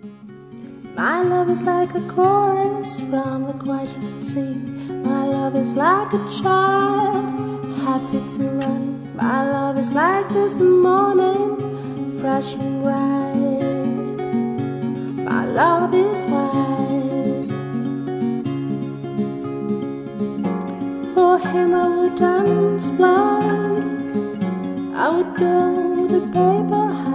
My love is like a chorus from the quietest sea. My love is like a child, happy to run. My love is like this morning, fresh and bright. My love is wise. For him I would dance blind, I would build a paper house.